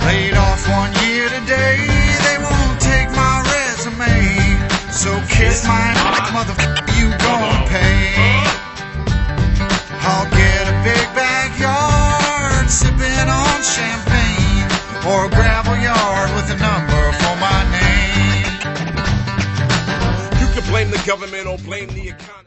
Laid off 1 year today, they won't take my resume. So kiss my motherfucker, you gon' pay. I'll get a big backyard, sipping on champagne, or a gravel yard with a number for my name. You can blame the government or blame the economy.